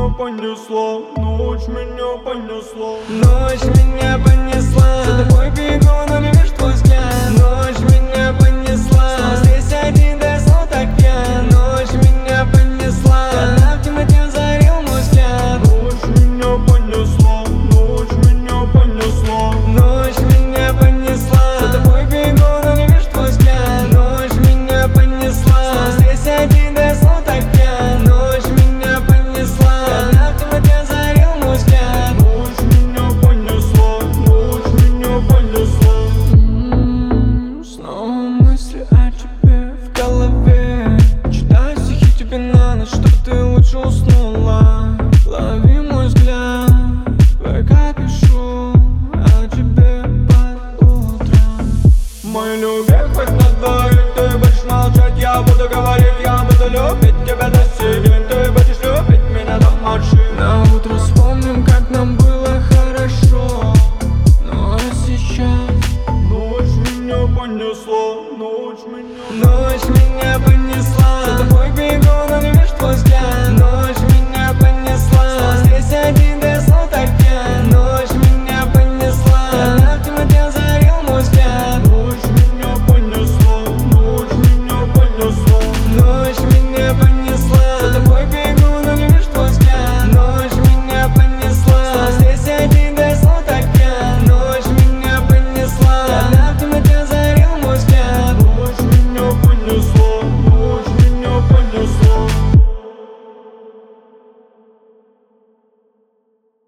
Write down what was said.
понесла, ночь меня понесла. Ночь меня понесла, за тобой бегу, но не вижу твой взгляд. Ночь меня понесла, снова здесь один, да я снова так пьян. Ночь меня понесла, она в темноте озарил мой взгляд. Ночь меня понесла, ночь меня понесла. Ночь меня понесла, за тобой бегу, но не вижу твой взгляд. Ночь меня понесла, снова здесь один, да я снова так пьян. Ночь меня понесла, она в темноте озарил мой взгляд. Ночь меня понесла, ночь меня понесла. Снова мысли о тебе в голове. Читаю стихи тебе на ночь, чтобы ты лучше уснула. Лови мой взгляд, пока пишу о тебе под утром. Мой любимый, хоть на двоих, ты будешь молчать, я буду говорить, я буду любить тебя до сих день. Ты будешь любить меня до машины. На утро вспомним, как нам было хорошо. Ну а сейчас Ночь меня понесла, ночь меня. ночь меня понесла.